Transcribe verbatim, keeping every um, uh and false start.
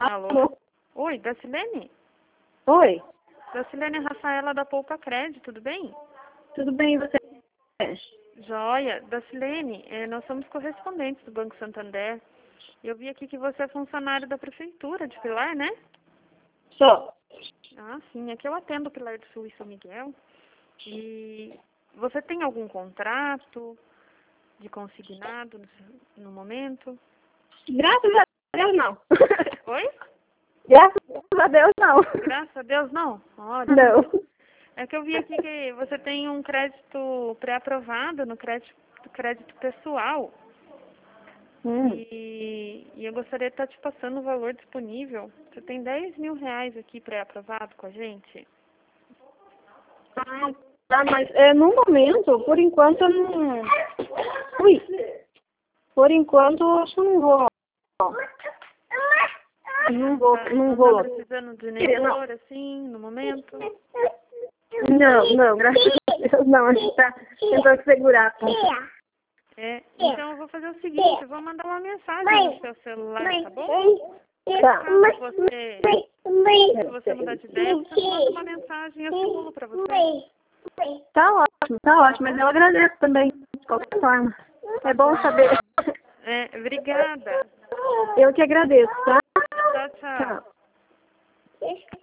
Alô? Oi, Dacilene? Oi, Dacilene Rafaela da Poupa Crédito, tudo bem? tudo bem e você? Joia. Dacilene, eh, nós somos correspondentes do Banco Santander. Eu vi aqui que você é funcionário da Prefeitura de Pilar, né? Só. Ah, sim. Aqui eu atendo o Pilar do Sul e São Miguel. E você tem algum contrato de consignado no, no momento? Graças a Deus, não. Oi? Graças a Deus, não. Graças a Deus, não? Olha. Não. É que eu vi aqui que você tem um crédito pré-aprovado no crédito, crédito pessoal. Hum. E, e eu gostaria de estar te passando o valor disponível. Você tem dez mil reais aqui pré-aprovado com a gente? Ah, tá, mas é, no momento, por enquanto, eu não... Ui. Por enquanto, eu acho que eu não vou. Não vou, Tá, não não vou. está precisando de nenhum valor assim, no momento? Não, não, graças a Deus, não. A gente tá tentando segurar. Tá? É, então eu vou fazer o seguinte, eu vou mandar uma mensagem no seu celular, tá bom? Tá. Caso você, se você mudar de ideia, você manda uma mensagem e eu simulo pra você. Tá ótimo, tá ótimo, mas eu agradeço também, de qualquer forma. É bom saber. É, obrigada. Eu que agradeço, tá? Tchau, tchau. Tchau.